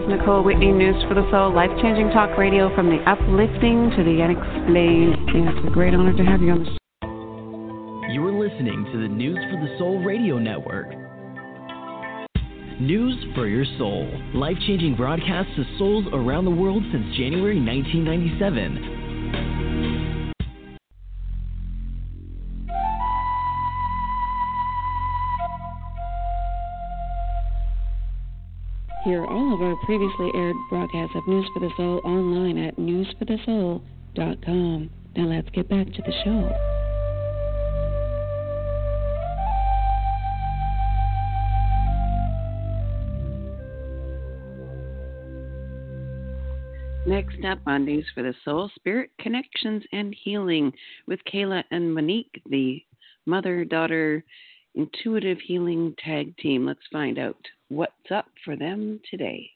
Nicole Whitney, News for the Soul, life-changing talk radio from the uplifting to the unexplained. It's a great honor to have you on the show. You are listening to the News for the Soul radio network. News for your soul. Life-changing broadcasts to souls around the world since January 1997. Hear all of our previously aired broadcasts of News for the Soul online at newsforthesoul.com. Now let's get back to the show. Next up on News for the Soul, Spirit Connections and Healing with Kayla and Monique, the mother-daughter intuitive healing tag team. Let's find out what's up for them today.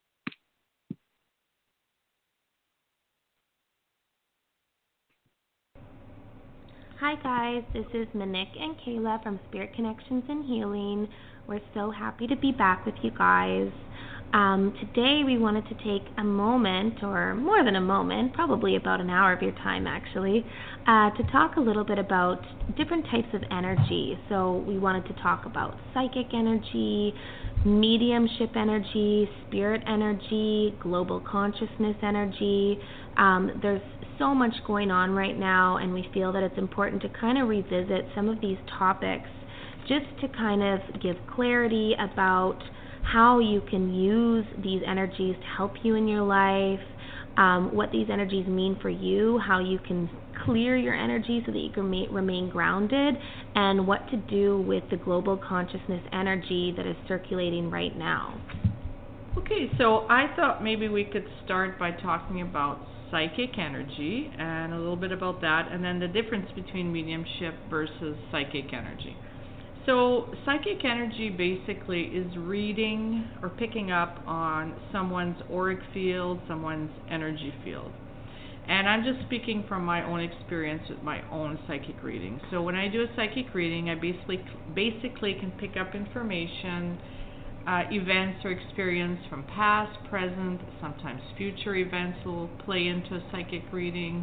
Hi guys, this is Monique and Kayla from Spirit Connections and Healing. We're so happy to be back with you guys. Today we wanted to take a moment, or more than a moment, probably about an hour of your time actually, to talk a little bit about different types of energy. So we wanted to talk about psychic energy, mediumship energy, spirit energy, global consciousness energy. There's so much going on right now, and we feel that it's important to kind of revisit some of these topics just to kind of give clarity about how you can use these energies to help you in your life, what these energies mean for you, how you can clear your energy so that you can remain grounded, and what to do with the global consciousness energy that is circulating right now. Okay, so I thought maybe we could start by talking about psychic energy and a little bit about that, and then the difference between mediumship versus psychic energy. So psychic energy basically is reading or picking up on someone's auric field, someone's energy field. And I'm just speaking from my own experience with my own psychic reading. So when I do a psychic reading, I basically can pick up information, events or experience from past, present, sometimes future events will play into a psychic reading.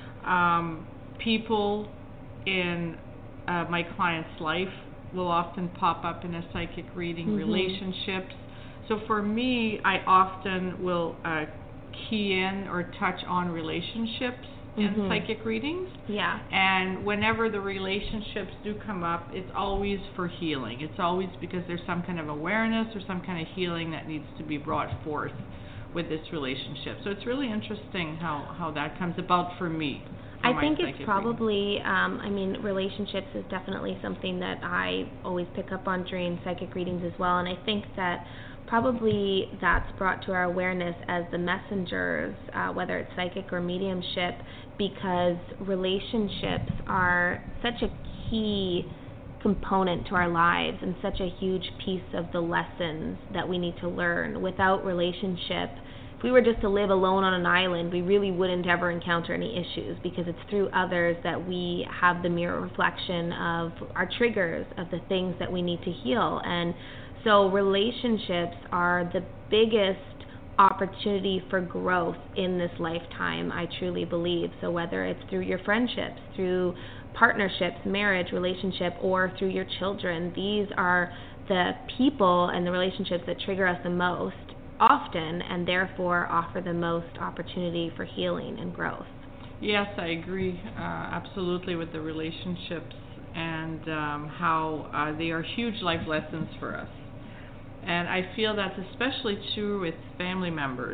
People in my client's life will often pop up in a psychic reading, relationships. So for me, I often will key in or touch on relationships in psychic readings. Yeah. And whenever the relationships do come up, it's always for healing. It's always because there's some kind of awareness or some kind of healing that needs to be brought forth with this relationship. So it's really interesting how that comes about for me. I think it's probably, relationships is definitely something that I always pick up on during psychic readings as well, and I think that probably that's brought to our awareness as the messengers, whether it's psychic or mediumship, because relationships are such a key component to our lives and such a huge piece of the lessons that we need to learn. Without relationship, if we were just to live alone on an island, we really wouldn't ever encounter any issues, because it's through others that we have the mirror reflection of our triggers, of the things that we need to heal. And so relationships are the biggest opportunity for growth in this lifetime, I truly believe. So whether it's through your friendships, through partnerships, marriage, relationship, or through your children, these are the people and the relationships that trigger us the most often, and therefore offer the most opportunity for healing and growth. Yes, I agree absolutely with the relationships and how they are huge life lessons for us. And I feel that's especially true with family members.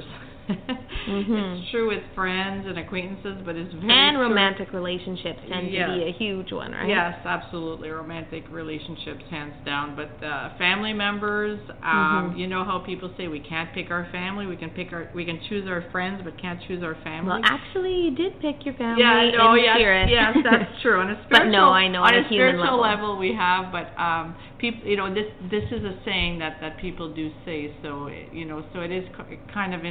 It's true with friends and acquaintances, but it's very and romantic relationships tend to be a huge one, right? Yes, absolutely. Romantic relationships, hands down. But family members, you know how people say we can't pick our family, we can choose our friends, but can't choose our family. Well, actually, you did pick your family spirit. Yes, that's true. On a spiritual, but no, I know on a a spiritual level we have, but people, this is a saying that people do say. So so it is kind of interesting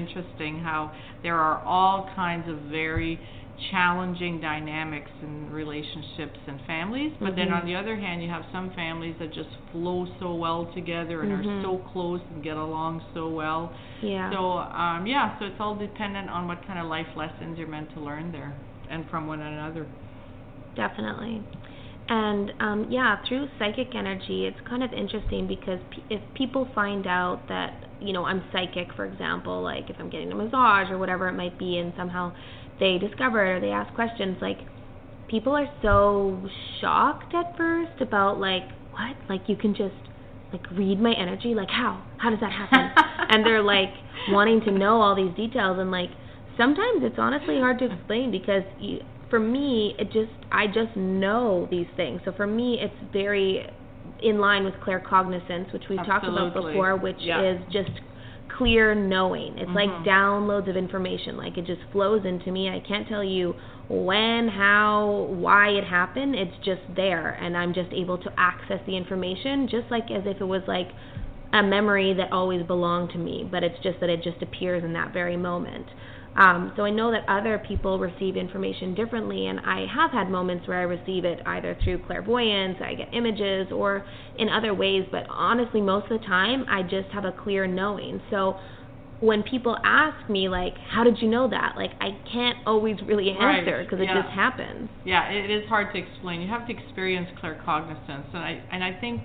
interesting how there are all kinds of very challenging dynamics in relationships and families, but then on the other hand, you have some families that just flow so well together and are so close and get along so well. Yeah. So so it's all dependent on what kind of life lessons you're meant to learn there and from one another. Definitely. And through psychic energy, it's kind of interesting because if people find out that, I'm psychic, for example, like if I'm getting a massage or whatever it might be, and somehow they discover it or they ask questions, like, people are so shocked at first about, like, what? Like, you can just, like, read my energy? Like, how? How does that happen? And they're, like, wanting to know all these details, and, like, sometimes it's honestly hard to explain because for me, I just know these things. So for me, it's very in line with claircognizance, which we've talked about before, which is just clear knowing. It's like downloads of information. Like, it just flows into me. I can't tell you when, how, why it happened. It's just there, and I'm just able to access the information just like as if it was like a memory that always belonged to me, but it's just that it just appears in that very moment. So I know that other people receive information differently, and I have had moments where I receive it either through clairvoyance, I get images, or in other ways, but honestly, most of the time, I just have a clear knowing. So when people ask me, like, how did you know that? Like, I can't always really answer because it just happens. Yeah, it is hard to explain. You have to experience claircognizance, and I think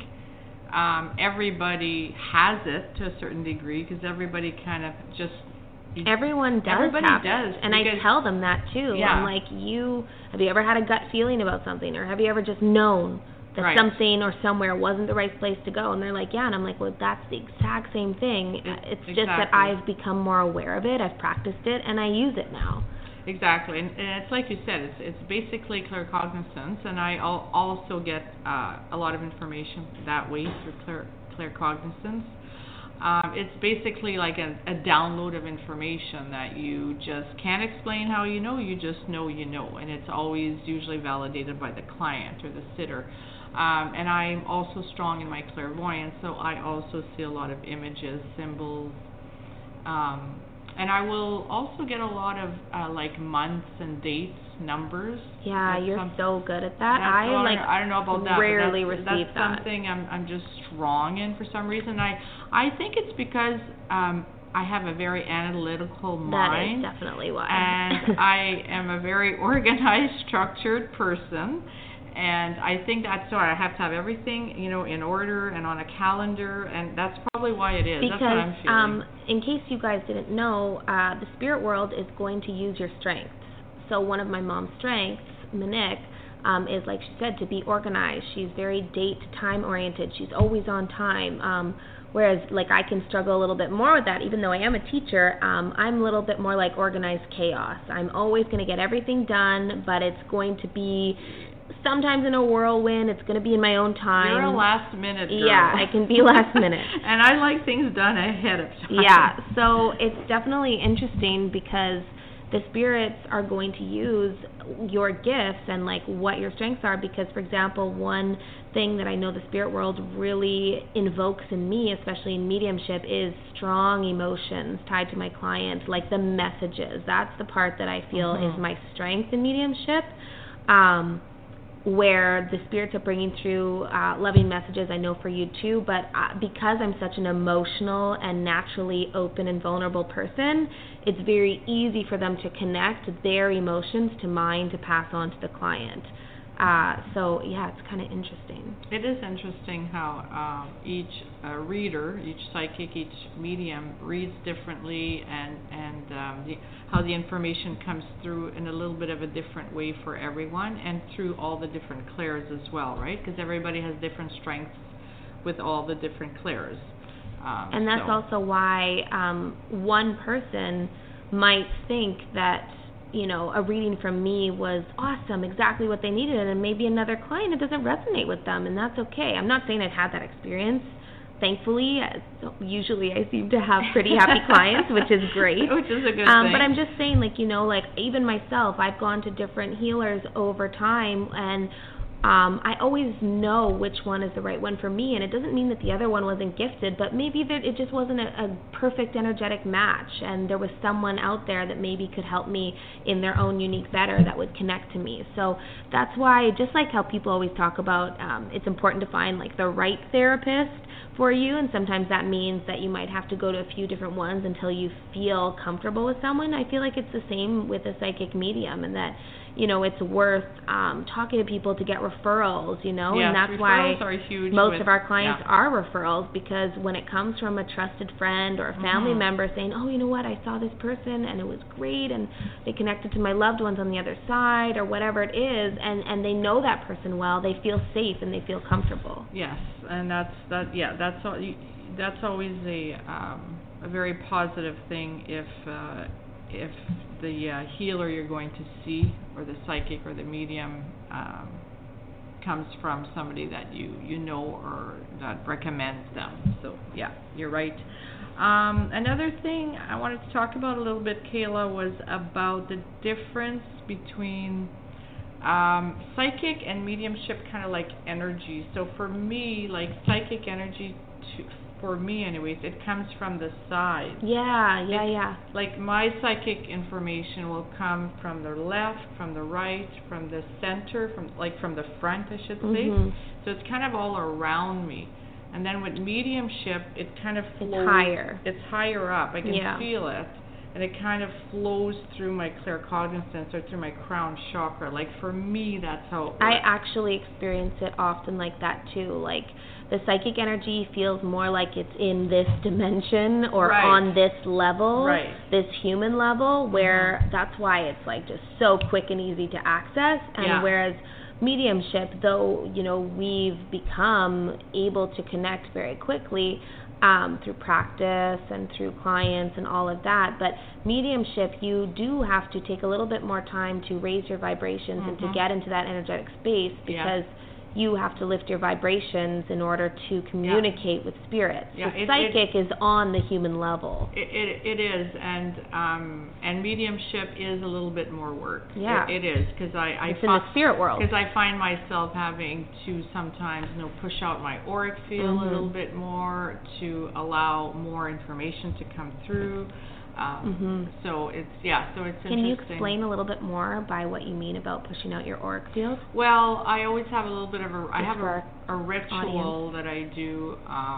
everybody has it to a certain degree because everybody kind of just... Everyone does have it, and I tell them that too. Yeah. I'm like, have you ever had a gut feeling about something, or have you ever just known that something or somewhere wasn't the right place to go? And they're like, yeah, and I'm like, well, that's the exact same thing. It's just that I've become more aware of it, I've practiced it, and I use it now. Exactly, and it's like you said, it's basically claircognizance, and I also get a lot of information that way through claircognizance. It's basically like a download of information that you just can't explain how you know, you just know you know, and it's always usually validated by the client or the sitter. And I'm also strong in my clairvoyance, so I also see a lot of images, symbols, and I will also get a lot of like months and dates, numbers. Yeah, you're so good at that. I don't know about that. Rarely receive that. That's something I'm just strong in for some reason. I think it's because I have a very analytical mind. That is definitely why. And I am a very organized, structured person. And I think that's why I have to have everything, in order and on a calendar, and that's probably why it is. Because, that's what I'm feeling. In case you guys didn't know, the spirit world is going to use your strengths. So one of my mom's strengths, Monique, is, like she said, to be organized. She's very date-time oriented. She's always on time. Whereas, like, I can struggle a little bit more with that, even though I am a teacher. I'm a little bit more like organized chaos. I'm always going to get everything done, but it's going to be sometimes in a whirlwind. It's going to be in my own time. You're a last minute girl. Yeah, I can be last minute. And I like things done ahead of time. Yeah, so it's definitely interesting because the spirits are going to use your gifts and like what your strengths are, because, for example, one thing that I know the spirit world really invokes in me, especially in mediumship, is strong emotions tied to my clients, like the messages. That's the part that I feel is my strength in mediumship, where the spirits are bringing through loving messages. I know for you too, but because I'm such an emotional and naturally open and vulnerable person, it's very easy for them to connect their emotions to mine to pass on to the client. So yeah, it's kind of interesting. It is interesting how each reader, each psychic, each medium reads differently, and how the information comes through in a little bit of a different way for everyone, and through all the different clairs as well, right? Because everybody has different strengths with all the different clairs. And that's also why one person might think that, a reading from me was awesome, exactly what they needed, and maybe another client, it doesn't resonate with them, and that's okay. I'm not saying I've had that experience. Thankfully, usually I seem to have pretty happy clients, which is great. Which is a good thing. But I'm just saying, even myself, I've gone to different healers over time, and I always know which one is the right one for me, and it doesn't mean that the other one wasn't gifted, but maybe that it just wasn't a perfect energetic match, and there was someone out there that maybe could help me in their own unique better that would connect to me. So that's why, just like how people always talk about, it's important to find like the right therapist for you, and sometimes that means that you might have to go to a few different ones until you feel comfortable with someone. I feel like it's the same with a psychic medium, and that, you know, it's worth talking to people to get referrals, you know, yes, and that's referrals why are huge most of our clients yeah. are referrals, because when it comes from a trusted friend or a family member saying, oh, you know what, I saw this person and it was great and they connected to my loved ones on the other side or whatever it is, and they know that person well, they feel safe and they feel comfortable. Yes, and that's always a very positive thing if the healer you're going to see, or the psychic or the medium, comes from somebody that you know or that recommends them. So yeah, you're right. Another thing I wanted to talk about a little bit, Kayla, was about the difference between psychic and mediumship, kind of like energy. So for me, like psychic energy, for me anyways, it comes from the side. Yeah. Like my psychic information will come from the left, from the right, from the center, from the front, I should say. So it's kind of all around me. And then with mediumship, it kind of flows. It's higher. It's higher up. I can feel it. And it kind of flows through my claircognizance or through my crown chakra. Like for me, that's how it works. I actually experience it often like that too. Like the psychic energy feels more like it's in this dimension or on this level, this human level, where that's why it's like just so quick and easy to access. And whereas mediumship, though, you know, we've become able to connect very quickly through practice and through clients and all of that, but mediumship, you do have to take a little bit more time to raise your vibrations and to get into that energetic space, because you have to lift your vibrations in order to communicate with spirit. So psychic is on the human level. It is, and mediumship is a little bit more work. Yeah, it is, because it's in the spirit world. Because I find myself having to sometimes, you know, push out my auric field a little bit more to allow more information to come through. So it's interesting. Can you explain a little bit more by what you mean about pushing out your auric field? Well, I always have a little bit of a ritual that I do,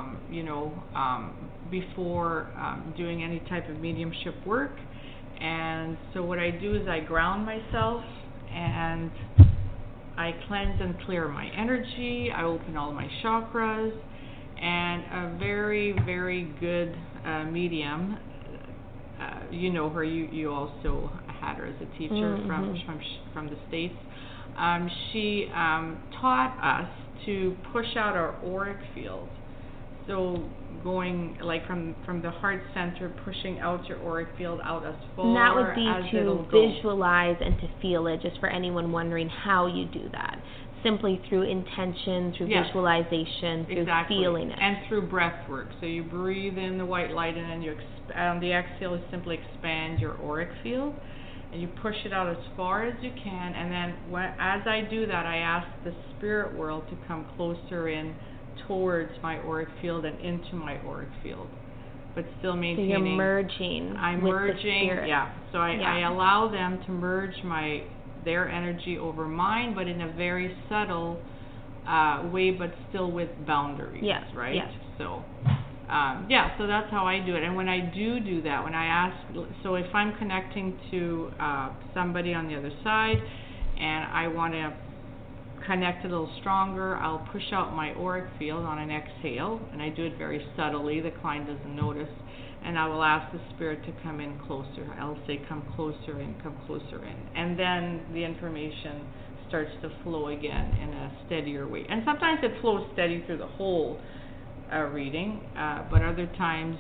before doing any type of mediumship work. And so what I do is I ground myself and I cleanse and clear my energy. I open all my chakras, and a very, very good medium. You know her. You also had her as a teacher from the States. She taught us to push out our auric field. So going like from the heart center, pushing out your auric field out as far and that would be as to it'll go. Visualize and to feel it. Just for anyone wondering how you do that, simply through intention, through visualization, through feeling it, and through breath work. So you breathe in the white light, and then you on the exhale, you simply expand your auric field, and you push it out as far as you can. And then as I do that, I ask the spirit world to come closer in towards my auric field and into my auric field, but still maintaining. So you're merging. I'm with merging. The spirit. So I allow them to merge their energy over mine, but in a very subtle way, but still with boundaries. Yes. Right. Yes. So. So that's how I do it. And when I do that, when I ask, so if I'm connecting to somebody on the other side and I want to connect a little stronger, I'll push out my auric field on an exhale, and I do it very subtly. The client doesn't notice. And I will ask the spirit to come in closer. I'll say, come closer in, come closer in. And then the information starts to flow again in a steadier way. And sometimes it flows steady through the whole reading, but other times,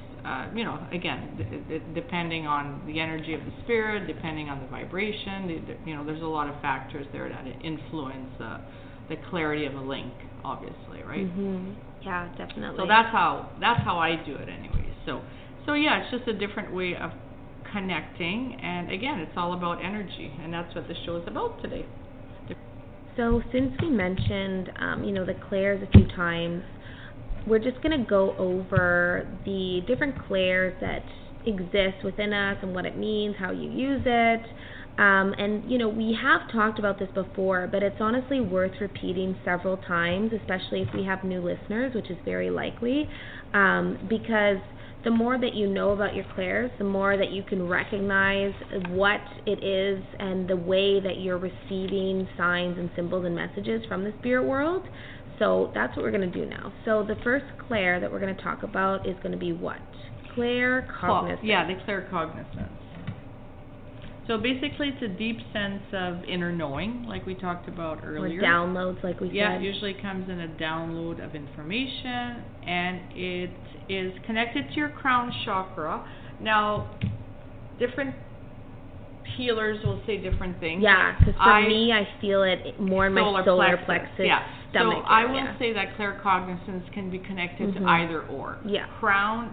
again, depending on the energy of the spirit, depending on the vibration, there's a lot of factors there that influence the clarity of a link, obviously, right? Yeah, definitely. So that's how I do it, anyways. So yeah, it's just a different way of connecting, and again, it's all about energy, and that's what the show is about today. So since we mentioned, the clairs a few times, we're just going to go over the different clairs that exist within us and what it means, how you use it. And we have talked about this before, but it's honestly worth repeating several times, especially if we have new listeners, which is very likely, because the more that you know about your clairs, the more that you can recognize what it is and the way that you're receiving signs and symbols and messages from the spirit world. So that's what we're going to do now. So the first clair that we're going to talk about is going to be what? Claircognizance. Yeah, the claircognizance. So basically it's a deep sense of inner knowing, like we talked about earlier. Or downloads, like we said. Yeah, it usually comes in a download of information, and it is connected to your crown chakra. Now, different healers will say different things. Yeah, because for me, I feel it more in my solar plexus. Yeah. Stomach so I will say that claircognizance can be connected to either or. Yeah. Crown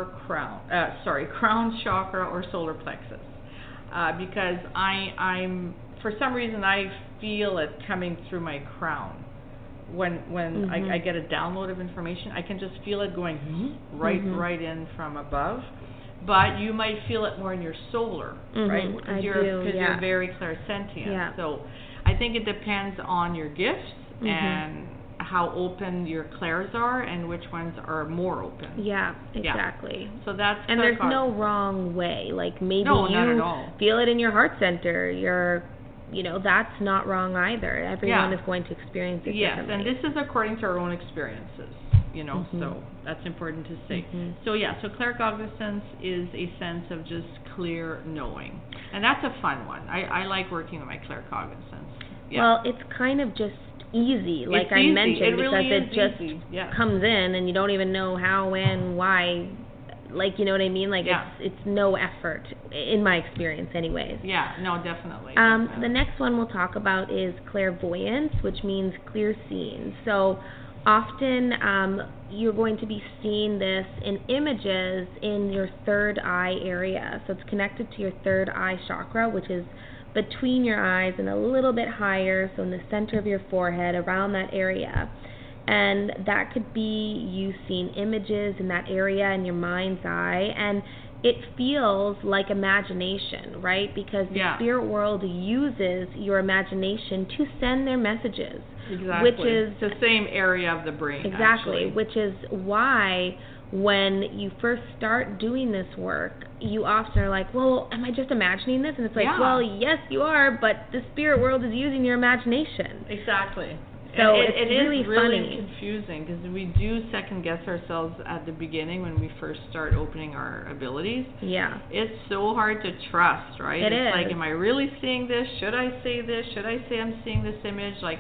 chakra or solar plexus. Because I'm for some reason I feel it coming through my crown. When I get a download of information, I can just feel it going right in from above. But you might feel it more in your solar, right? Because you're very clairsentient. Yeah. So I think it depends on your gifts and how open your clairs are and which ones are more open. Yeah, exactly. Yeah. So that's and there's no wrong way. Like maybe not you at all. Feel it in your heart center. That's not wrong either. Everyone is going to experience it differently. And this is according to our own experiences. So that's important to say. So claircognizance is a sense of just clear knowing, and that's a fun one. I like working with my claircognizance. Yeah. Well, it's kind of just easy, like I mentioned, because it just comes in and you don't even know how, when, why. Like, you know what I mean? Like, it's no effort, in my experience anyways. Yeah, no, definitely. The next one we'll talk about is clairvoyance, which means clear seeing. So often you're going to be seeing this in images in your third eye area. So it's connected to your third eye chakra, which is between your eyes and a little bit higher, so in the center of your forehead, around that area. And that could be you seeing images in that area in your mind's eye, and it feels like imagination, right? Because the spirit world uses your imagination to send their messages. Exactly. Which is the same area of the brain. Exactly, actually. Which is why when you first start doing this work, you often are like, well, am I just imagining this? And it's like, well, yes, you are, but the spirit world is using your imagination. Exactly. So it really is funny. really confusing because we do second guess ourselves at the beginning when we first start opening our abilities. Yeah. It's so hard to trust, right? It's like, am I really seeing this? Should I say this? Should I say I'm seeing this image? Like,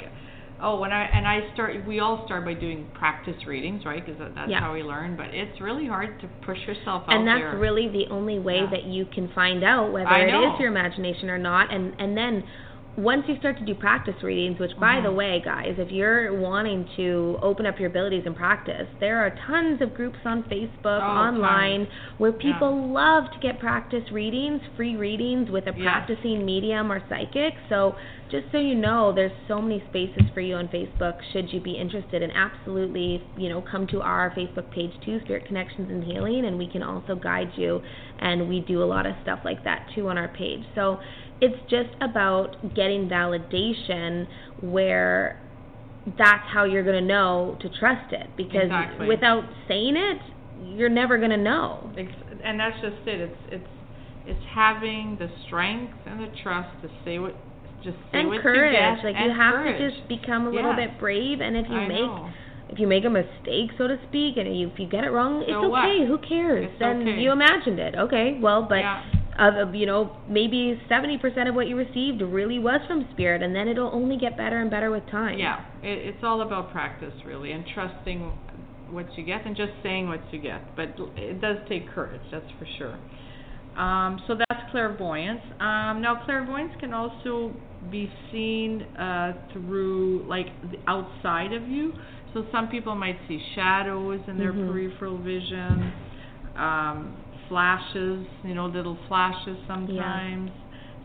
we all start by doing practice readings, right? Because that's how we learn. But it's really hard to push yourself out there. And that's really the only way that you can find out whether it is your imagination or not. And then once you start to do practice readings, which, by the way, guys, if you're wanting to open up your abilities and practice, there are tons of groups on Facebook, online, where people love to get practice readings, free readings with a practicing medium or psychic. So just so you know, there's so many spaces for you on Facebook should you be interested. And absolutely, come to our Facebook page too, Spirit Connections and Healing, and we can also guide you. And we do a lot of stuff like that too on our page. So it's just about getting validation where that's how you're going to know to trust it. Because without saying it, you're never going to know. And that's just it. It's having the strength and the trust to say what you courage. Like, you have to just become a little bit brave. And if you make a mistake, so to speak, and if you get it wrong, it's okay. Who cares? Then you imagined it. Okay, well, but maybe 70% of what you received really was from spirit, and then it'll only get better and better with time. Yeah, it's all about practice, really, and trusting what you get and just saying what you get. But it does take courage, that's for sure. So that's clairvoyance. Now, clairvoyance can also be seen through, like, the outside of you. So some people might see shadows in their peripheral vision, flashes, little flashes sometimes.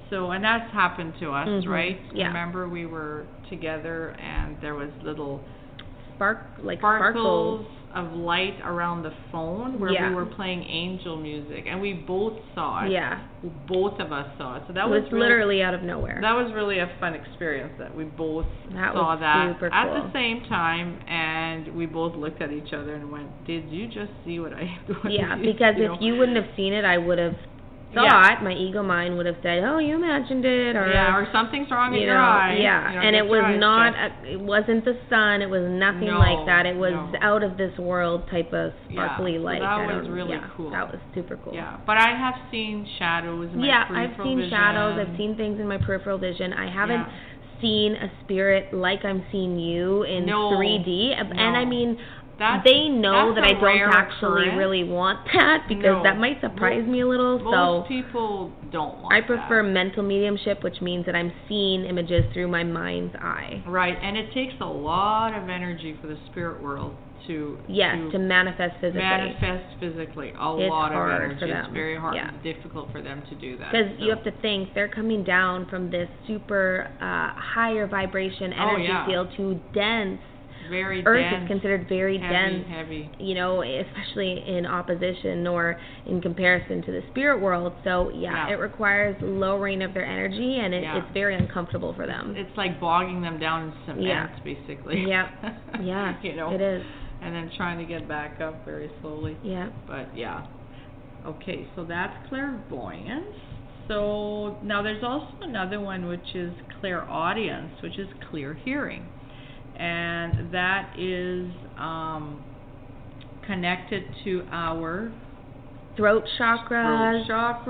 So, and that's happened to us, right? Yeah. Remember, we were together, and there was little sparkles of light around the phone where we were playing angel music, and we both saw it. Yeah. Both of us saw it. So that was really, literally out of nowhere. That was really a fun experience that we both saw was that super at cool. the same time, and we both looked at each other and went, "Did you just see what I?" Because if you wouldn't have seen it, I would have thought, my ego mind would have said, "Oh, you imagined it," or something's wrong in your eye. And it was not. It wasn't the sun. It was nothing like that. It was out of this world type of sparkly light. So that was really cool. That was super cool. Yeah, but I have seen shadows in my peripheral I've seen vision. shadows. I've seen things in my peripheral vision. I haven't seen a spirit like I'm seeing you in 3D, and I mean. They know that I don't actually really want that, because that might surprise me a little. Most people don't want I prefer mental mediumship, which means that I'm seeing images through my mind's eye. Right, and it takes a lot of energy for the spirit world to manifest physically. A lot of energy. For them. It's very hard. It's difficult for them to do that. Because you have to think they're coming down from this super higher vibration energy field to dense. Very Earth dense, is considered very dense, heavy. Especially in opposition or in comparison to the spirit world. So, it requires lowering of their energy, and it's very uncomfortable for them. It's like bogging them down in cement, basically. It is. And then trying to get back up very slowly. Yeah. But, okay, so that's clairvoyance. So, now there's also another one, which is clairaudience, which is clear hearing. And that is connected to our throat chakra.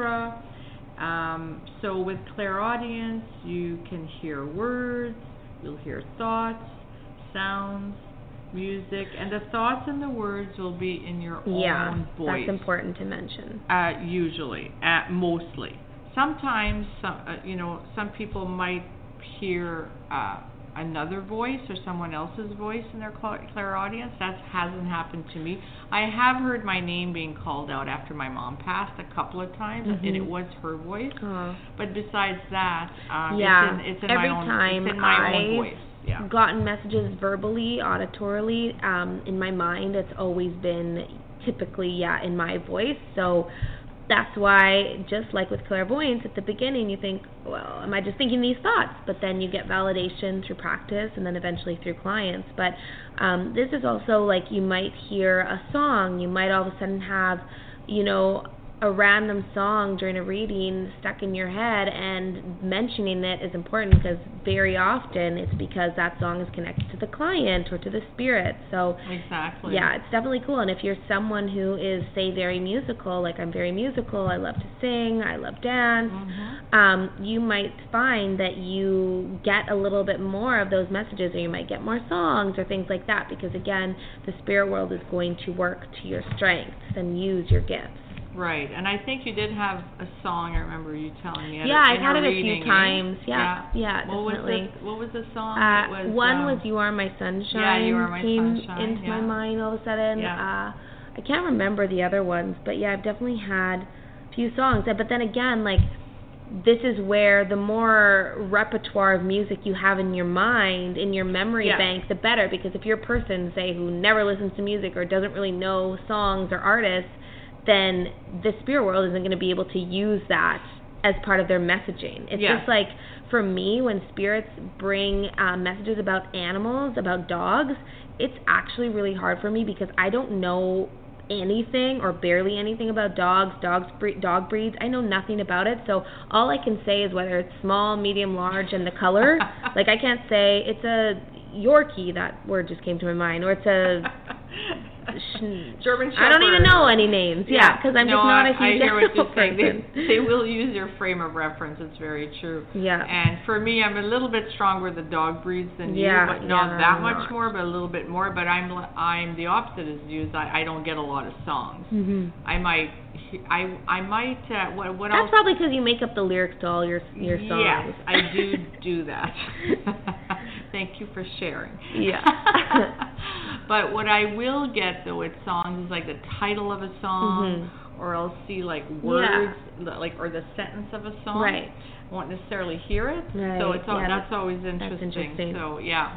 So with clairaudience, you can hear words, you'll hear thoughts, sounds, music, and the thoughts and the words will be in your own voice. That's important to mention. Usually, mostly. Sometimes, some people might hear another voice or someone else's voice in their clairaudience. That hasn't happened to me. I have heard my name being called out after my mom passed a couple of times, and it was her voice. But besides that, it's in every my own, time it's in my own voice. I've gotten messages verbally, auditorily, in my mind, it's always been typically, in my voice. So that's why, just like with clairvoyance, at the beginning you think, well, am I just thinking these thoughts? But then you get validation through practice and then eventually through clients. But this is also like you might hear a song. You might all of a sudden have, a random song during a reading stuck in your head, and mentioning it is important because very often it's because that song is connected to the client or to the spirit. So exactly. It's definitely cool. And if you're someone who is, say, very musical, like I'm very musical, I love to sing, I love dance, you might find that you get a little bit more of those messages, or you might get more songs or things like that, because again, the spirit world is going to work to your strengths and use your gifts. Right, and I think you did have a song, I remember you telling me. I've had it a few times. Definitely. What was the song? One was You Are My Sunshine. Yeah, You Are My came Sunshine. into my mind all of a sudden. I can't remember the other ones, but I've definitely had a few songs. But then again, like, this is where the more repertoire of music you have in your mind, in your memory bank, the better. Because if you're a person, say, who never listens to music or doesn't really know songs or artists, then the spirit world isn't going to be able to use that as part of their messaging. It's just like, for me, when spirits bring messages about animals, about dogs, it's actually really hard for me because I don't know anything or barely anything about dog breeds. I know nothing about it, so all I can say is whether it's small, medium, large, and the color. Like, I can't say it's a Yorkie, that word just came to my mind, or it's a German Shepherd. I don't even know any names. Because I'm just not a huge animal person. They will use your frame of reference. It's very true. Yeah. And for me, I'm a little bit stronger with the dog breeds than you, but not that much more, but a little bit more. But I'm the opposite as you. I don't get a lot of songs. I might. What That's probably because you make up the lyrics to all your songs. Yes, I do that. Thank you for sharing. Yeah. But what I will get, though, with songs is like the title of a song, or I'll see like words, like, or the sentence of a song. Right. I won't necessarily hear it. Right. So it's that's always That's interesting. So yeah.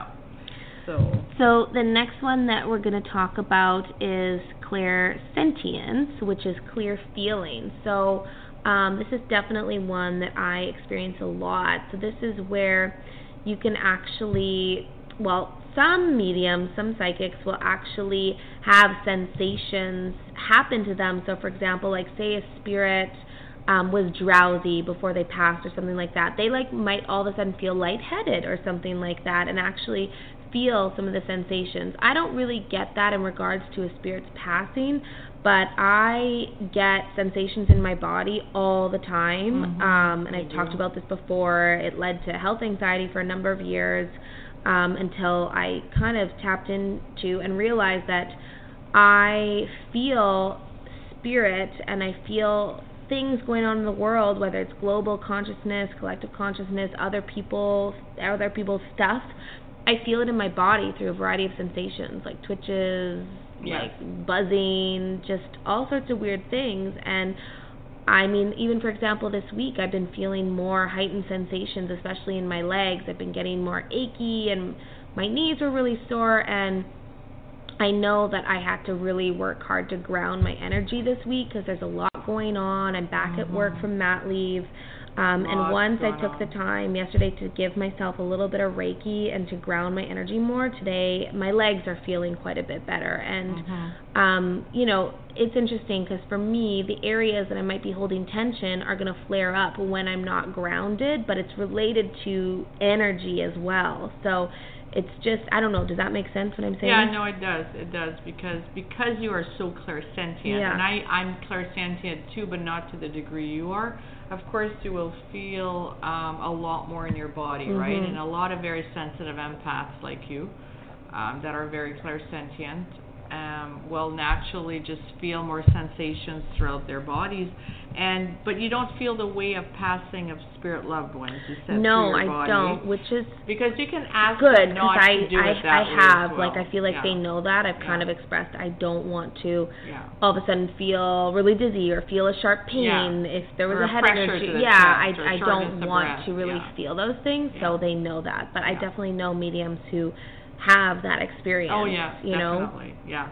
So the next one that we're going to talk about is clairsentience, which is clear feeling. So this is definitely one that I experience a lot. So this is where you can actually, some mediums, some psychics will actually have sensations happen to them. So for example, like say a spirit was drowsy before they passed or something like that. They might all of a sudden feel lightheaded or something like that and actually feel some of the sensations. I don't really get that in regards to a spirit's passing, but I get sensations in my body all the time. And I've talked about this before. It led to health anxiety for a number of years until I kind of tapped into and realized that I feel spirit and I feel things going on in the world, whether it's global consciousness, collective consciousness, other people's stuff. I feel it in my body through a variety of sensations, like twitches, like buzzing, just all sorts of weird things. And I mean, even for example, this week I've been feeling more heightened sensations, especially in my legs. I've been getting more achy and my knees were really sore, and I know that I had to really work hard to ground my energy this week because there's a lot going on. I'm back at work from mat leave. And once I took the time yesterday to give myself a little bit of Reiki and to ground my energy more, today my legs are feeling quite a bit better. And, you know, it's interesting because for me, the areas that I might be holding tension are going to flare up when I'm not grounded, but it's related to energy as well. So it's just, I don't know, does that make sense what I'm saying? Yeah, no, it does, because you are so clairsentient, and I'm clairsentient too, but not to the degree you are. Of course, you will feel a lot more in your body, right? And a lot of very sensitive empaths like you that are very clairsentient will naturally just feel more sensations throughout their bodies. But you don't feel the way of passing of spirit loved ones. You said no, through your body. I don't, which is because you can ask good, them not to do it that way have, as well. like I feel like they know that. I've kind of expressed I don't want to all of a sudden feel really dizzy or feel a sharp pain if there was or a head energy. I don't want to really feel those things, so they know that. But I definitely know mediums who have that experience. Oh yeah, you definitely. know?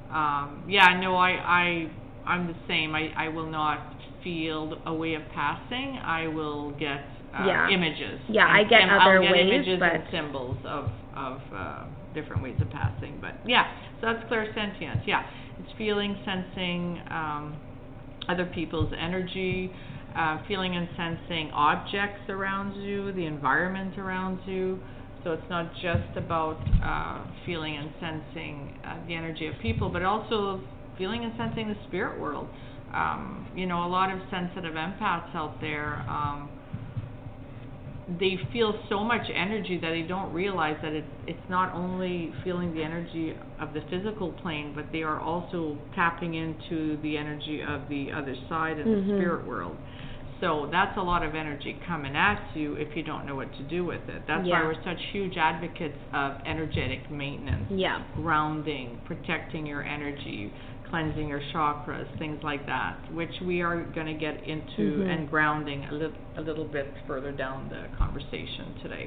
No, I'm the same. I will not feel a way of passing. I will get images. Yeah, I get other ways, images but and symbols of different ways of passing. But so that's clairsentience. Yeah, it's feeling, sensing other people's energy, feeling and sensing objects around you, the environment around you. So it's not just about feeling and sensing the energy of people, but also feeling and sensing the spirit world. You know, a lot of sensitive empaths out there, they feel so much energy that they don't realize that it's not only feeling the energy of the physical plane, but they are also tapping into the energy of the other side of the spirit world. So that's a lot of energy coming at you if you don't know what to do with it. That's why we're such huge advocates of energetic maintenance, grounding, protecting your energy, cleansing your chakras, things like that, which we are going to get into and grounding a little bit further down the conversation today.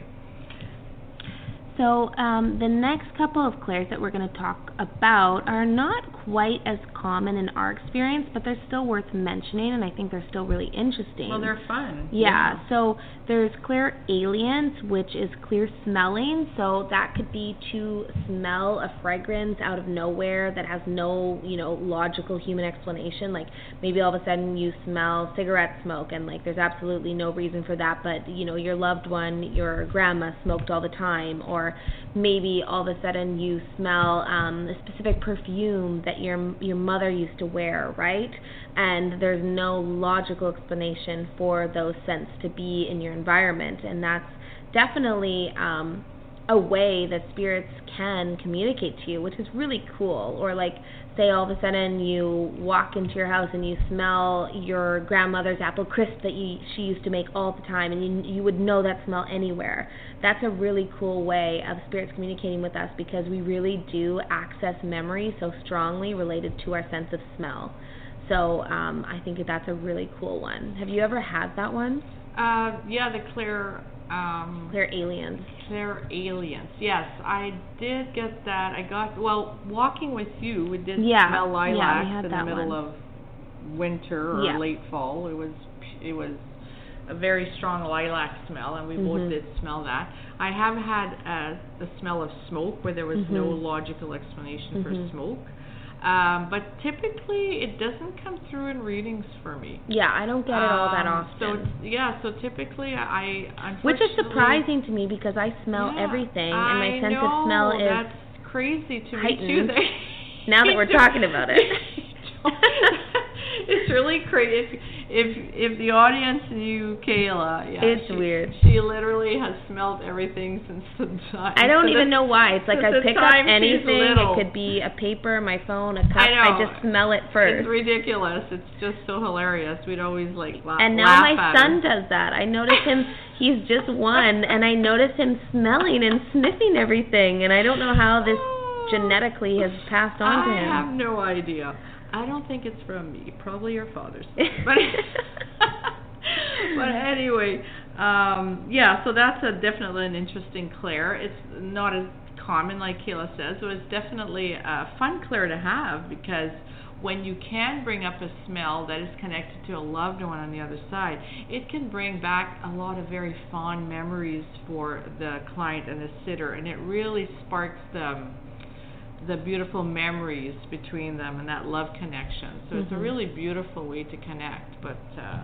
So the next couple of clairs that we're going to talk about are not quite as common in our experience, but they're still worth mentioning, and I think they're still really interesting. Well, they're fun. Yeah. So there's clairalience, which is clear smelling. So that could be to smell a fragrance out of nowhere that has no, logical human explanation. Like maybe all of a sudden you smell cigarette smoke, and like there's absolutely no reason for that, but your loved one, your grandma smoked all the time, or maybe all of a sudden you smell a specific perfume that your mother used to wear, right? And there's no logical explanation for those scents to be in your environment, and that's definitely a way that spirits can communicate to you, which is really cool. Or like, say all of a sudden you walk into your house and you smell your grandmother's apple crisp that she used to make all the time, and you would know that smell anywhere. That's a really cool way of spirits communicating with us, because we really do access memory so strongly related to our sense of smell. So I think that's a really cool one. Have you ever had that one? Yeah, the Claire Aliens. Claire Aliens. Yes, I did get that. Walking with you, we did smell lilacs in the middle of winter or late fall. It was a very strong lilac smell, and we both did smell that. I have had the smell of smoke where there was no logical explanation for smoke. But typically it doesn't come through in readings for me. Yeah, I don't get it all that often. So typically I unfortunately... Which is surprising to me because I smell everything, and my sense of smell is that's crazy to heightened me too. Now that we're talking about it. It's really crazy. If the audience knew Kayla, it's weird. She literally has smelled everything since the time. I don't even know why. It's like I pick up anything. It could be a paper, my phone, a cup. I just smell it first. It's ridiculous. It's just so hilarious. We'd always laugh. And now my son does that. I notice him. He's just one, and I notice him smelling and sniffing everything, and I don't know how this genetically has passed on to him. I have no idea. I don't think it's from me. Probably your father's. But anyway, so that's definitely an interesting Claire. It's not as common like Kayla says, so it's definitely a fun Claire to have, because when you can bring up a smell that is connected to a loved one on the other side, it can bring back a lot of very fond memories for the client and the sitter, and it really sparks the beautiful memories between them and that love connection. So it's a really beautiful way to connect, but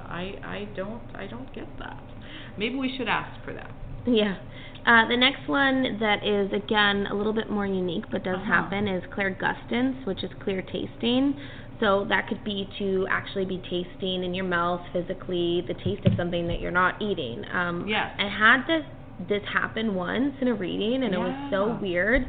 I don't get that. Maybe we should ask for that. Yeah. The next one that is, again, a little bit more unique but does happen is Claire Gustance, which is clear tasting. So that could be to actually be tasting in your mouth physically the taste of something that you're not eating. Yes. I had this happen once in a reading, and it was so weird.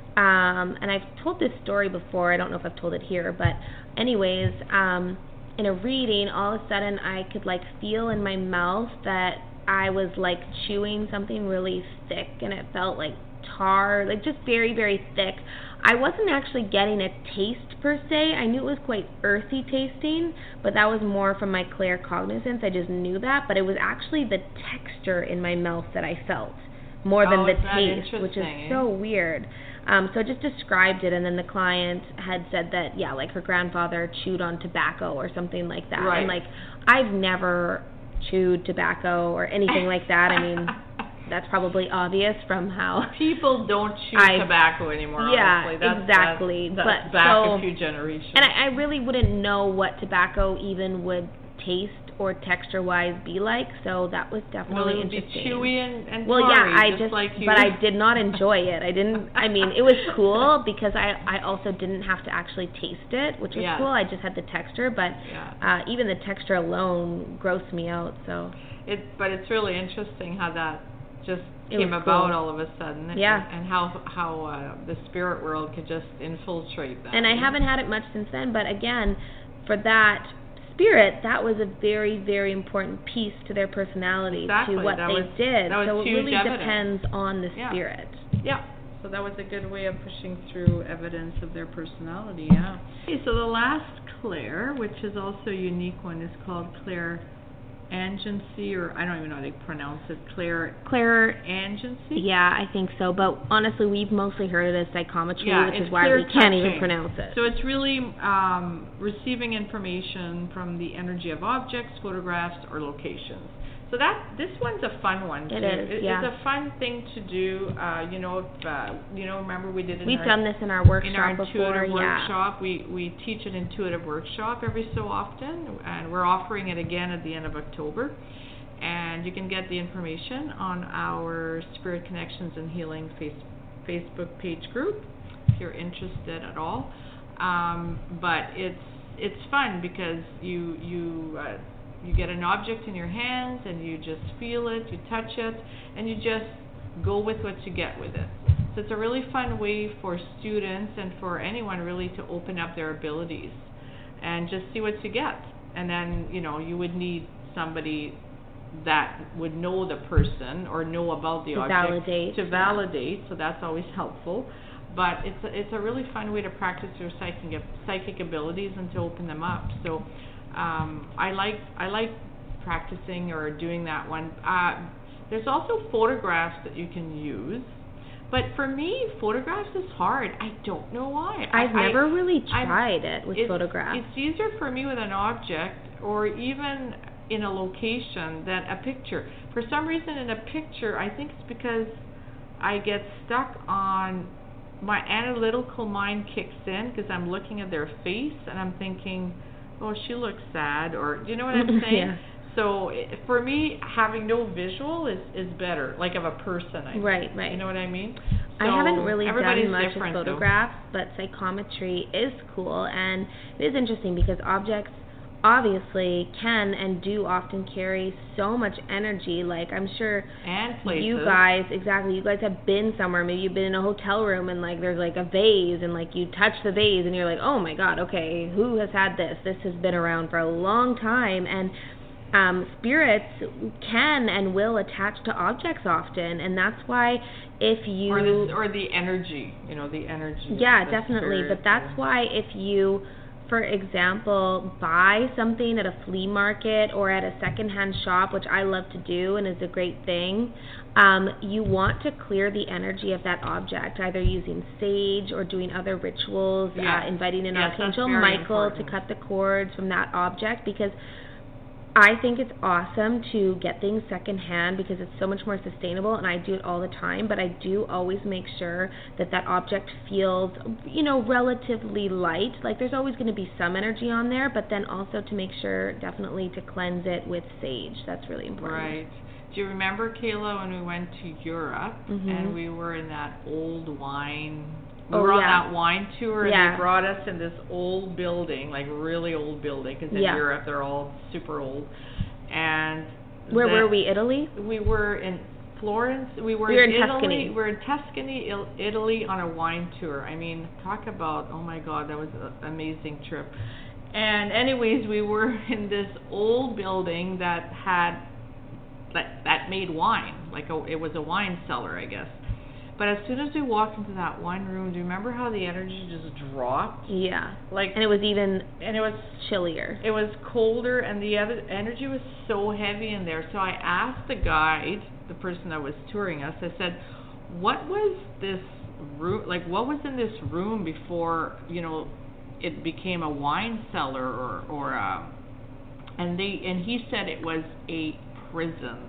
And I've told this story before. I don't know if I've told it here, but anyways, in a reading, all of a sudden I could feel in my mouth that I was chewing something really thick, and it felt like tar, just very, very thick. I wasn't actually getting a taste per se. I knew it was quite earthy tasting, but that was more from my claircognizance. I just knew that, but it was actually the texture in my mouth that I felt more than the taste, which is so weird. So I just described it, and then the client had said that, her grandfather chewed on tobacco or something like that. Right. And, I've never chewed tobacco or anything like that. I mean, that's probably obvious from how... People don't chew tobacco anymore, honestly. Exactly. That's back a few generations. And I really wouldn't know what tobacco even would taste or texture-wise be like, so that was definitely interesting. It would be chewy and tarry, but I did not enjoy it. It was cool because I also didn't have to actually taste it, which was cool. I just had the texture, but even the texture alone grossed me out. But it's really interesting how that just came about all of a sudden, and how the spirit world could just infiltrate that. And I haven't had it much since then, but again, for that spirit, that was a very, very important piece to their personality, to what they did. So it really evidence. Depends on the spirit. Yeah. So that was a good way of pushing through evidence of their personality. Yeah. Okay, so the last Claire, which is also a unique one, is called Claire Angency, or I don't even know how to pronounce it. Claire Angency? Yeah, I think so. But honestly, we've mostly heard it as psychometry, which is why we can't even pronounce it. So it's really receiving information from the energy of objects, photographs, or locations. So this one's a fun one too. It's a fun thing to do. Remember we did We've done this in our workshop intuitive workshop. We teach an intuitive workshop every so often, and we're offering it again at the end of October. And you can get the information on our Spirit Connections and Healing Facebook page group if you're interested at all. But it's fun because you get an object in your hands and you just feel it, you touch it, and you just go with what you get with it. So it's a really fun way for students and for anyone really to open up their abilities and just see what you get. And then, you would need somebody that would know the person or know about the object to validate. So that's always helpful. but it's a really fun way to practice your psychic abilities and to open them up. So I like practicing or doing that one. There's also photographs that you can use. But for me, photographs is hard. I don't know why. I've never really tried it with photographs. It's easier for me with an object or even in a location than a picture. For some reason in a picture, I think it's because I get stuck on, my analytical mind kicks in because I'm looking at their face and I'm thinking, oh, she looks sad, or do you know what I'm saying? Yeah. So for me, having no visual is better, like of a person. Right. You know what I mean? I haven't really done much with different, photographs, but psychometry is cool, and it is interesting because objects obviously can and do often carry so much energy. Like, I'm sure and places. you guys have been somewhere, maybe you've been in a hotel room and like there's like a vase and like you touch the vase and you're like, oh my god, okay, who has had this? This has been around for a long time. And spirits can and will attach to objects often, and that's why if you or the energy, the energy. Yeah, definitely. But that's why if you, for example, buy something at a flea market or at a secondhand shop, which I love to do and is a great thing, you want to clear the energy of that object, either using sage or doing other rituals, inviting an Archangel Michael to cut the cords from that object, because I think it's awesome to get things secondhand because it's so much more sustainable, and I do it all the time, but I do always make sure that that object feels, relatively light. Like, there's always going to be some energy on there, but then also to make sure definitely to cleanse it with sage. That's really important. Right. Do you remember, Kayla, when we went to Europe and we were in that old wine... We were on that wine tour, and they brought us in this old building, like really old building, because in Europe they're all super old. And where were we? Italy? We were in Florence. We were in Italy. Tuscany. We were in Tuscany, Italy, on a wine tour. I mean, talk about, oh my God, that was an amazing trip. And anyways, we were in this old building that made wine, it was a wine cellar, I guess. But as soon as we walked into that one room, do you remember how the energy just dropped? Yeah. And it was chillier. It was colder, and the other energy was so heavy in there. So I asked the guide, the person that was touring us, I said, what was this room, what was in this room before, it became a wine cellar and he said it was a prison.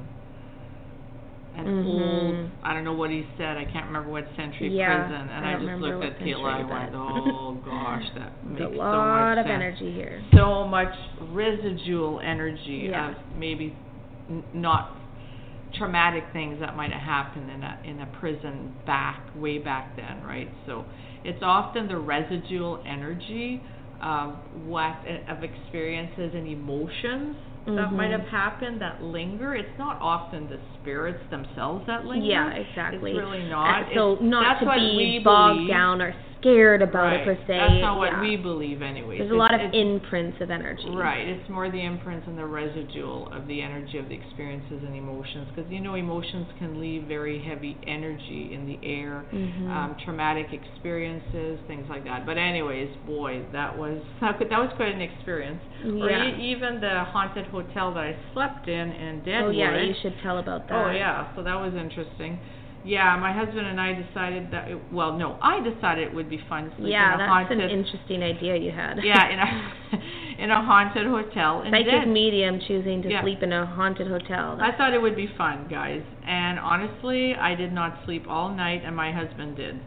Old, I don't know what he said, I can't remember what century prison, and I just looked at Kayla and went, oh gosh, that makes so much sense. A lot of energy here. So much residual energy of maybe not traumatic things that might have happened in a prison way back then, right? So it's often the residual energy of experiences and emotions that might have happened that linger. It's not often the spirits themselves that linger. Yeah, exactly. It's really not. So not to be bogged down or scared about it per se. That's not what we believe anyway. There's a lot of imprints of energy. Right. It's more the imprints and the residual of the energy of the experiences and emotions, because emotions can leave very heavy energy in the air, traumatic experiences, things like that. But anyways, boy, that was quite an experience. Or even the haunted hotel that I slept in Deadwood. Oh yeah, you should tell about that. Oh yeah, so that was interesting. Yeah, my husband and I decided that, I decided it would be fun to sleep in a haunted... Yeah, that's an interesting idea you had. Yeah, in a haunted hotel. Psychic medium choosing to sleep in a haunted hotel. I thought it would be fun, guys. And honestly, I did not sleep all night, and my husband did.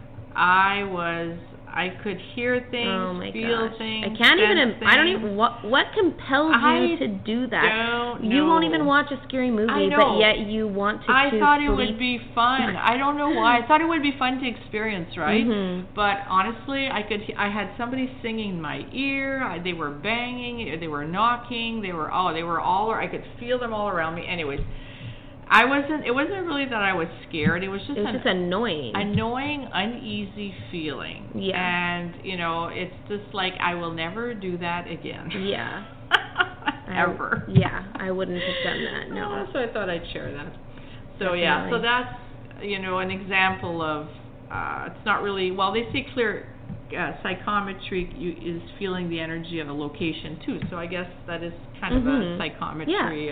I could hear things, feel things. I don't even, what compels you to do that? Don't know. You won't even watch a scary movie, but yet you want to I thought it would be fun. I don't know why. I thought it would be fun to experience, right? But honestly, I had somebody singing in my ear. They were banging, they were knocking, they were all, I could feel them all around me. Anyways, it wasn't really that I was scared. It was just annoying. Annoying, uneasy feeling. Yeah. And, it's just like, I will never do that again. Yeah. Ever. I wouldn't have done that, no. So I thought I'd share that. So, Definitely. so that's, an example of it's not really, well, they say clear psychometry is feeling the energy of a location too. So I guess that is kind of a psychometry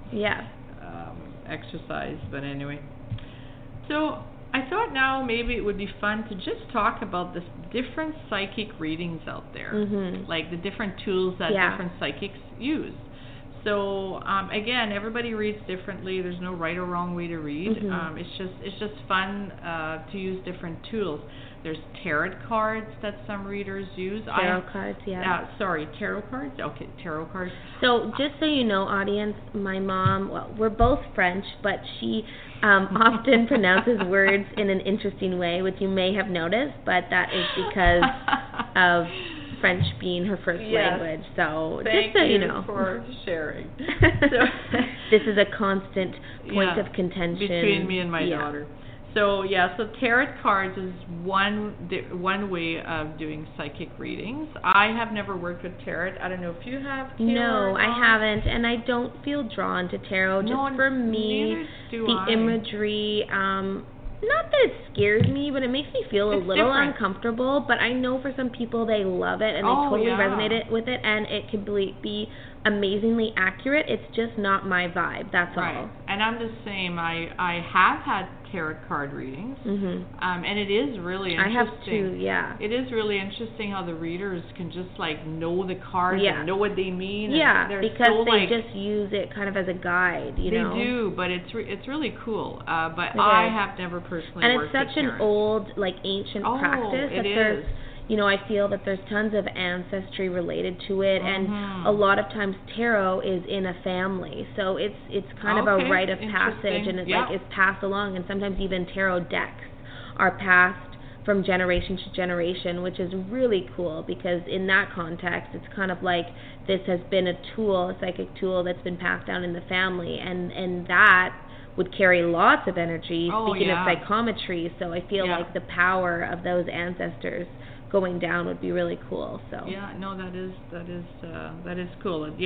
exercise. But anyway, so I thought now maybe it would be fun to just talk about the different psychic readings out there, like the different tools that different psychics use. So again, everybody reads differently. There's no right or wrong way to read. It's just fun to use different tools. There's tarot cards that some readers use. Tarot cards. Tarot cards. Okay, tarot cards. So just so you know, audience, my mom, well, we're both French, but she often pronounces words in an interesting way, which you may have noticed, but that is because of French being her first language. So Thank just so you know. For sharing. This is a constant point of contention between me and my daughter. So tarot cards is one way of doing psychic readings. I have never worked with tarot. I don't know if you have. No, I haven't, and I don't feel drawn to tarot. Just for me, the imagery. Not that it scares me, but it makes me feel a little uncomfortable. But I know for some people they love it and they totally resonate with it, and it can be amazingly accurate. It's just not my vibe. That's all. And I'm the same. I have had tarot card readings, and it is really interesting. I have too. Yeah. It is really interesting how the readers can just like know the cards and know what they mean. Yeah, and because so, they just use it kind of as a guide. You know. They do, but it's really cool. But I have never personally worked with tarot. And it's such an old, like ancient practice that there's. You know, I feel that there's tons of ancestry related to it, and a lot of times tarot is in a family, so it's kind of a rite of passage, and it's like it's passed along, and sometimes even tarot decks are passed from generation to generation, which is really cool because in that context, it's kind of like this has been a tool, a psychic tool that's been passed down in the family, and that would carry lots of energy. Speaking of psychometry, so I feel like the power of those ancestors going down would be really cool. So that is cool.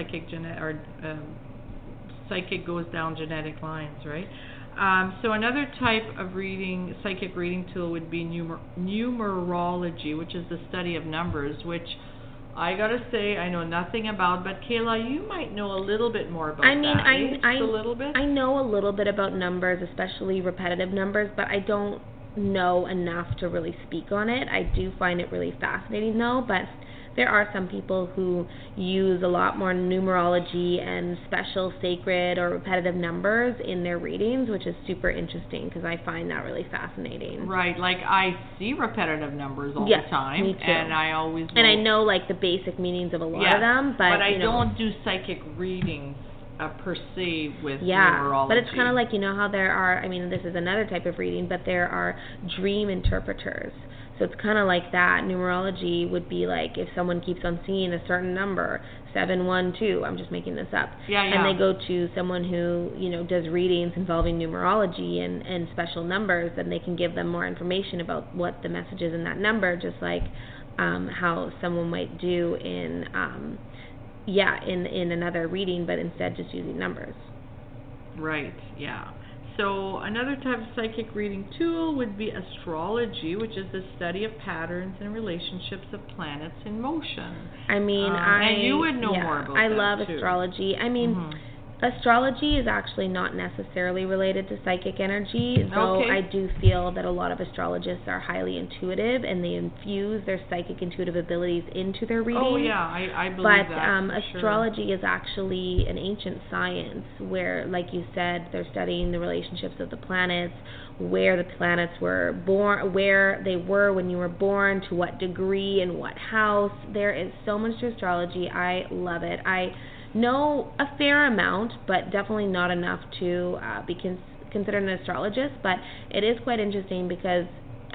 Psychic goes down genetic lines, right? So another type of psychic reading tool would be numerology, which is the study of numbers, which I gotta say I know nothing about, but Kayla, you might know a little bit more about that. A little bit? I know a little bit about numbers, especially repetitive numbers, but I don't know enough to really speak on it. I do find it really fascinating though, but there are some people who use a lot more numerology and special sacred or repetitive numbers in their readings, which is super interesting because I find that really fascinating. Right, like I see repetitive numbers all the time. Me too. And I always and I know like the basic meanings of a lot of them, but I don't do psychic readings per se with numerology. But it's kind of like, you know how there are, I mean, this is another type of reading, but there are dream interpreters. So it's kind of like that. Numerology would be like if someone keeps on seeing a certain number, 712, I'm just making this up. And they go to someone who, you know, does readings involving numerology and special numbers, then they can give them more information about what the message is in that number, just like how someone might do in another reading, but instead just using numbers. Right, yeah. So another type of psychic reading tool would be astrology, which is the study of patterns and relationships of planets in motion. I mean, and you would know more about that. I love astrology. I mean, astrology is actually not necessarily related to psychic energy, though I do feel that a lot of astrologists are highly intuitive and they infuse their psychic intuitive abilities into their readings. Oh yeah, I believe that. But astrology is actually an ancient science where, like you said, they're studying the relationships of the planets, where the planets were born, where they were when you were born, to what degree, and what house. There is so much to astrology. I love it. I know a fair amount, but definitely not enough to be considered an astrologist. But it is quite interesting because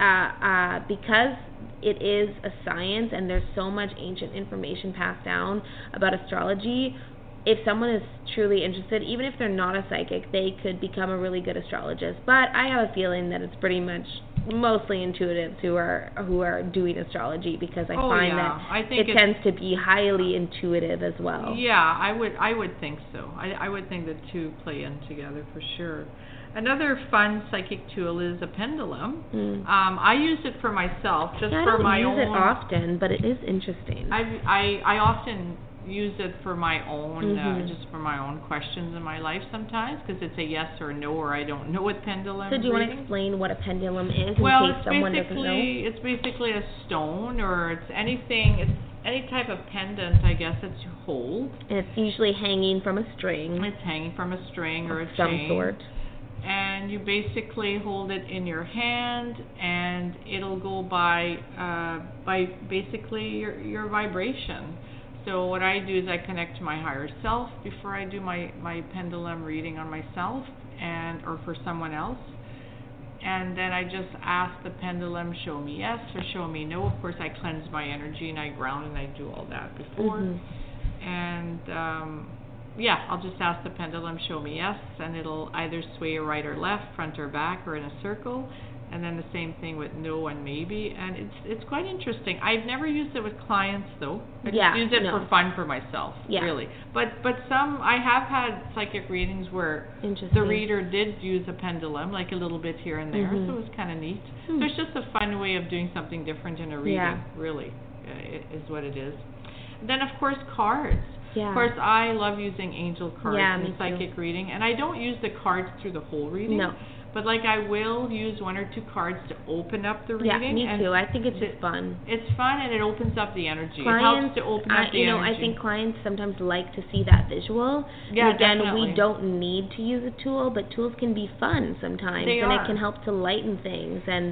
it is a science and there's so much ancient information passed down about astrology. If someone is truly interested, even if they're not a psychic, they could become a really good astrologist. But I have a feeling that it's pretty much mostly intuitives who are doing astrology, because I find that I think it tends to be highly intuitive as well. Yeah, I would think so. I would think the two play in together for sure. Another fun psychic tool is a pendulum. I use it for myself, just for my own. I don't use it often, but it is interesting. I often use it for my own, just for my own questions in my life sometimes, because it's a yes or no, or I don't know what pendulum. So do you want to explain what a pendulum is in case someone doesn't know? It's basically a stone, or it's anything. It's any type of pendant, I guess, that you hold. And it's usually hanging from a string. It's hanging from a string or a some chain. sort. And you basically hold it in your hand, and it'll go by basically your vibration. So what I do is I connect to my higher self before I do my pendulum reading on myself or for someone else. And then I just ask the pendulum, show me yes or show me no. Of course, I cleanse my energy and I ground and I do all that before. And I'll just ask the pendulum, show me yes, and it'll either sway right or left, front or back, or in a circle. And then the same thing with no and maybe, and it's quite interesting. I've never used it with clients though. I just use it for fun for myself, really. But I have had psychic readings where the reader did use a pendulum, like a little bit here and there, so it was kind of neat. So it's just a fun way of doing something different in a reading, really, is what it is. And then of course cards. Of course, I love using angel cards in psychic reading, and I don't use the cards through the whole reading. No. But I will use one or two cards to open up the reading. Yeah, me too. I think it's just fun. It's fun, and it opens up the energy. It helps to open up the energy. I think clients sometimes like to see that visual. Yeah, and again, definitely. We don't need to use a tool, but tools can be fun sometimes. It can help to lighten things. And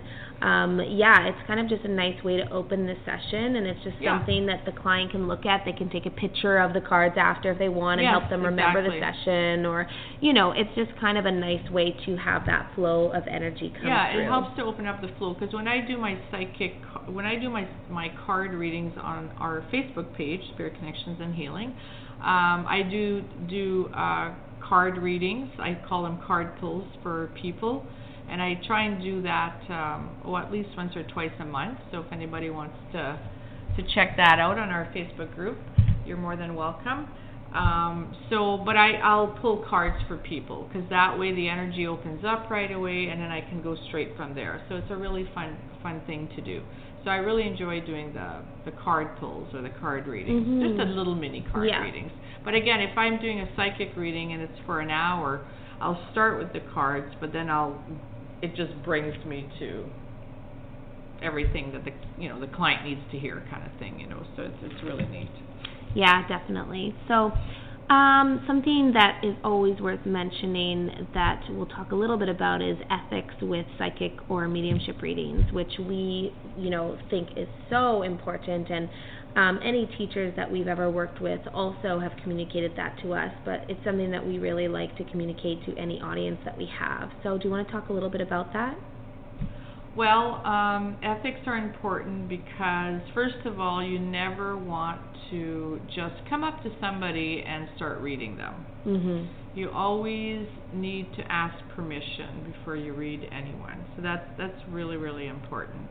it's kind of just a nice way to open the session, and it's just something that the client can look at. They can take a picture of the cards after if they want and help them remember the session, or it's just kind of a nice way to have that flow of energy come through. Yeah, it helps to open up the flow, because when I do my my card readings on our Facebook page, Spirit Connections and Healing, I do card readings. I call them card pulls for people. And I try and do that at least once or twice a month. So if anybody wants to check that out on our Facebook group, you're more than welcome. But I'll pull cards for people, because that way the energy opens up right away, and then I can go straight from there. So it's a really fun thing to do. So I really enjoy doing the card pulls or the card readings, just a little mini card readings. But again, if I'm doing a psychic reading and it's for an hour, I'll start with the cards, but then it just brings me to everything that the client needs to hear, kind of thing, So it's really neat. Yeah, definitely. So something that is always worth mentioning that we'll talk a little bit about is ethics with psychic or mediumship readings, which we think is so important. And any teachers that we've ever worked with also have communicated that to us, but it's something that we really like to communicate to any audience that we have. So do you want to talk a little bit about that? Well, ethics are important because, first of all, you never want to just come up to somebody and start reading them. You always need to ask permission before you read anyone. So that's really, really important.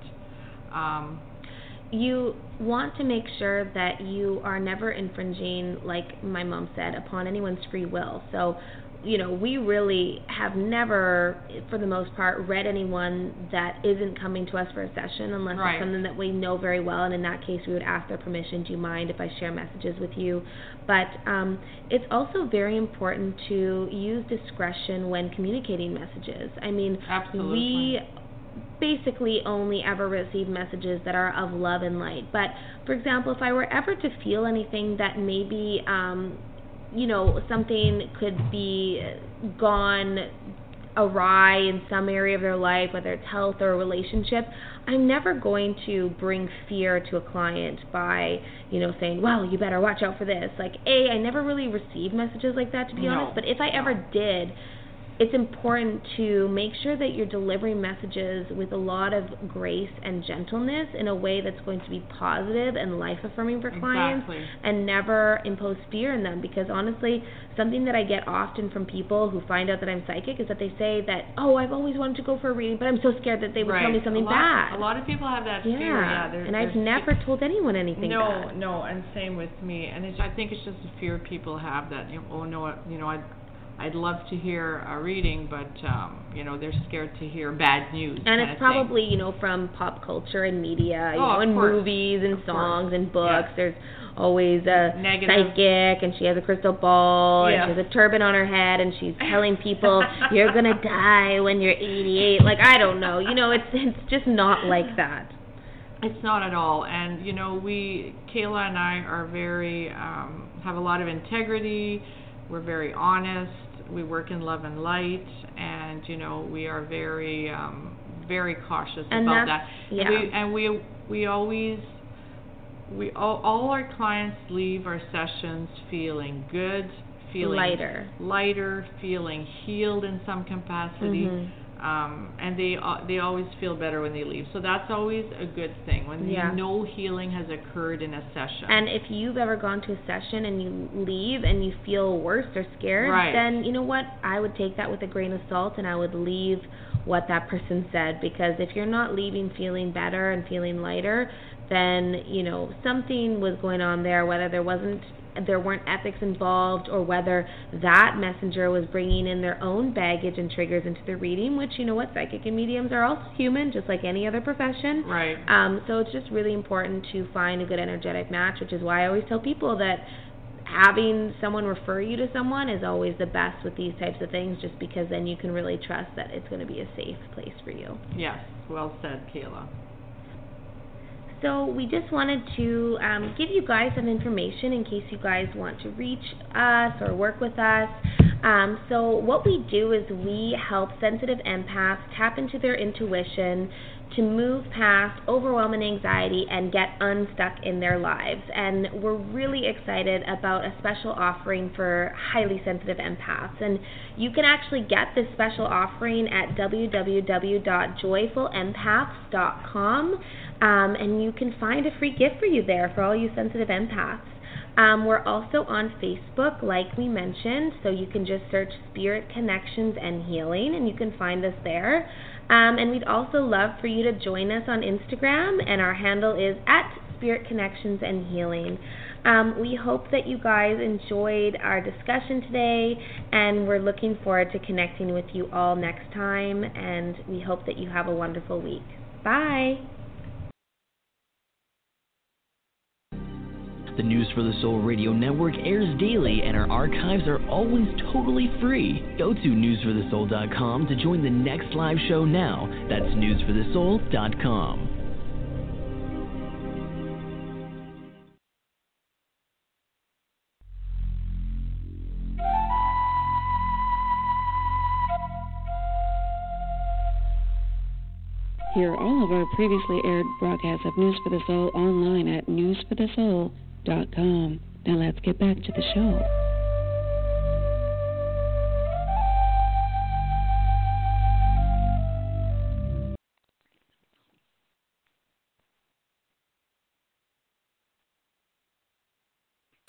You want to make sure that you are never infringing, like my mom said, upon anyone's free will. So, we really have never, for the most part, read anyone that isn't coming to us for a session unless it's something that we know very well. And in that case, we would ask their permission. Do you mind if I share messages with you? But it's also very important to use discretion when communicating messages. I mean, absolutely. We basically only ever receive messages that are of love and light. But, for example, if I were ever to feel anything that maybe something could be gone awry in some area of their life, whether it's health or a relationship, I'm never going to bring fear to a client by, saying, well, you better watch out for this. I never really received messages like that, to be honest, but if I ever did, it's important to make sure that you're delivering messages with a lot of grace and gentleness in a way that's going to be positive and life-affirming for clients, and never impose fear in them. Because honestly, something that I get often from people who find out that I'm psychic is that they say that, oh, I've always wanted to go for a reading, but I'm so scared that they would tell me something bad. A lot of people have that fear. And I've never told anyone anything bad. No, and same with me. And I think it's just a fear people have that, I'd love to hear a reading, but they're scared to hear bad news. And it's probably from pop culture and media, and movies and songs and books. There's always a psychic, and she has a crystal ball, and she has a turban on her head, and she's telling people you're gonna die when you're 88. Like, I don't know. It's just not like that. It's not at all. And Kayla and I are very have a lot of integrity. We're very honest. We work in love and light, and we are very, very cautious about that. And we always, all our clients leave our sessions feeling good, feeling lighter, feeling healed in some capacity. And they always feel better when they leave. So that's always a good thing, when healing has occurred in a session. And if you've ever gone to a session and you leave and you feel worse or scared, then you know what? I would take that with a grain of salt, and I would leave what that person said. Because if you're not leaving feeling better and feeling lighter, then something was going on there, whether there weren't ethics involved, or whether that messenger was bringing in their own baggage and triggers into the reading, which, psychic and mediums are also human, just like any other profession. So it's just really important to find a good energetic match, which is why I always tell people that having someone refer you to someone is always the best with these types of things, just because then you can really trust that it's going to be a safe place for you. Yes, well said, Kayla. So we just wanted to give you guys some information in case you guys want to reach us or work with us. So what we do is we help sensitive empaths tap into their intuition to move past overwhelming anxiety and get unstuck in their lives. And we're really excited about a special offering for highly sensitive empaths. And you can actually get this special offering at www.joyfulempaths.com. And you can find a free gift for you there for all you sensitive empaths. We're also on Facebook, like we mentioned, so you can just search Spirit Connections and Healing, and you can find us there. And we'd also love for you to join us on Instagram, and our handle is @Spirit Connections and Healing. We hope that you guys enjoyed our discussion today, and we're looking forward to connecting with you all next time, and we hope that you have a wonderful week. Bye! The News for the Soul Radio Network airs daily, and our archives are always totally free. Go to newsforthesoul.com to join the next live show now. That's newsforthesoul.com. Hear all of our previously aired broadcasts of News for the Soul online at newsforthesoul.com. Now let's get back to the show.